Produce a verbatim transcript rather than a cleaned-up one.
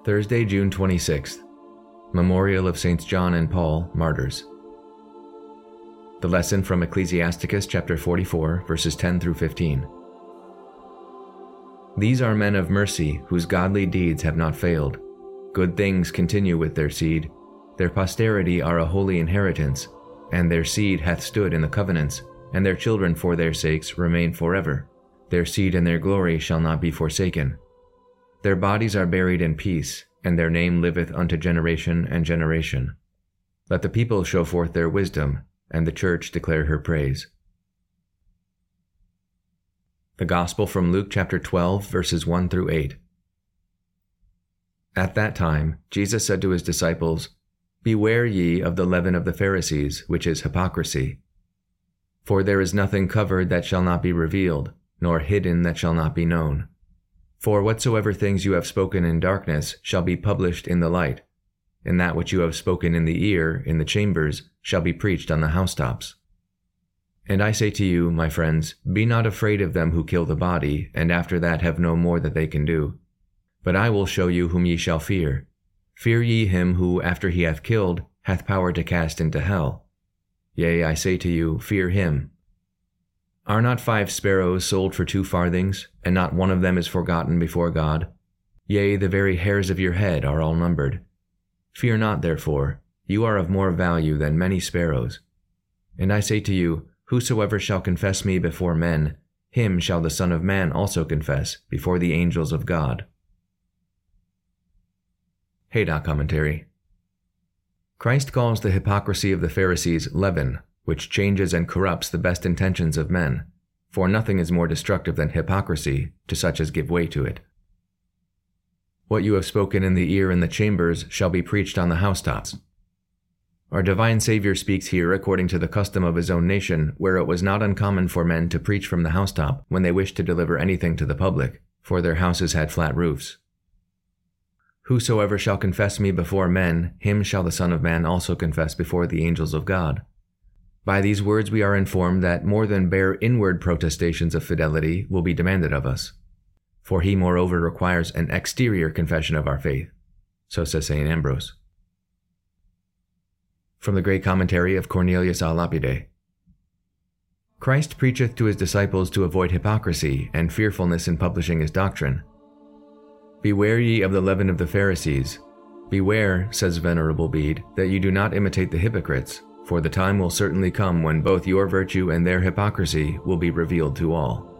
Thursday, June twenty-sixth. Memorial of Saints John and Paul, Martyrs. The lesson from Ecclesiasticus chapter forty-four, verses ten through fifteen. These are men of mercy, whose godly deeds have not failed. Good things continue with their seed. Their posterity are a holy inheritance, and their seed hath stood in the covenants, and their children for their sakes remain forever. Their seed and their glory shall not be forsaken. Their bodies are buried in peace, and their name liveth unto generation and generation. Let the people show forth their wisdom, and the church declare her praise. The Gospel from Luke chapter twelve, verses one through eight. At that time Jesus said to his disciples, Beware ye of the leaven of the Pharisees, which is hypocrisy. For there is nothing covered that shall not be revealed, nor hidden that shall not be known. For whatsoever things you have spoken in darkness shall be published in the light, and that which you have spoken in the ear, in the chambers, shall be preached on the housetops. And I say to you, my friends, be not afraid of them who kill the body, and after that have no more that they can do. But I will show you whom ye shall fear. Fear ye him who, after he hath killed, hath power to cast into hell. Yea, I say to you, fear him. Are not five sparrows sold for two farthings, and not one of them is forgotten before God? Yea, the very hairs of your head are all numbered. Fear not, therefore, you are of more value than many sparrows. And I say to you, whosoever shall confess me before men, him shall the Son of Man also confess before the angels of God. Haydock Commentary. Christ calls the hypocrisy of the Pharisees leaven, which changes and corrupts the best intentions of men, for nothing is more destructive than hypocrisy to such as give way to it. What you have spoken in the ear in the chambers shall be preached on the housetops. Our divine Savior speaks here according to the custom of his own nation, where it was not uncommon for men to preach from the housetop when they wished to deliver anything to the public, for their houses had flat roofs. Whosoever shall confess me before men, him shall the Son of Man also confess before the angels of God. By these words we are informed that more than bare inward protestations of fidelity will be demanded of us. For he moreover requires an exterior confession of our faith. So says Saint Ambrose. From the great commentary of Cornelius a Lapide. Christ preacheth to his disciples to avoid hypocrisy and fearfulness in publishing his doctrine. Beware ye of the leaven of the Pharisees. Beware, says Venerable Bede, that you do not imitate the hypocrites, for the time will certainly come when both your virtue and their hypocrisy will be revealed to all.